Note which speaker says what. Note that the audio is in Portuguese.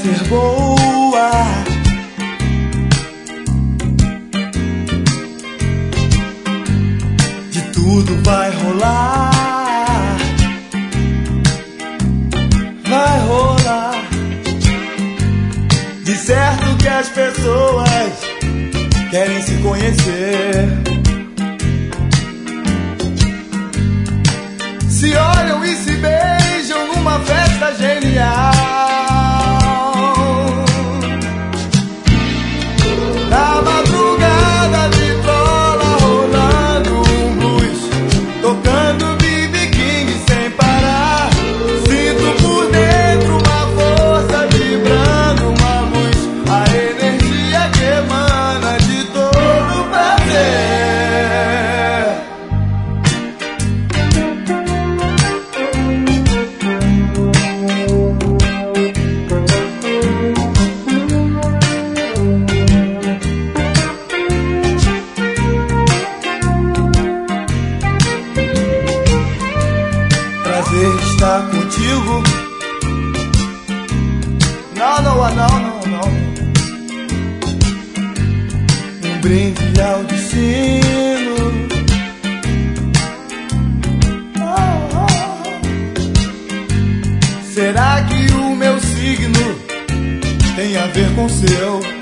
Speaker 1: ser boa. De tudo vai rolar, vai rolar. De certo que as pessoas querem se conhecer, se olham e se beijam numa festa genial. Na madrugada vitrola rolando um blues, tocando B.B. King sem parar. Sinto por dentro uma força vibrando, uma luz, a energia que emana de todo prazer. Prazer estar contigo. Não, não, não, não, não. Um brinde ao destino. Será que o meu signo tem a ver com o seu?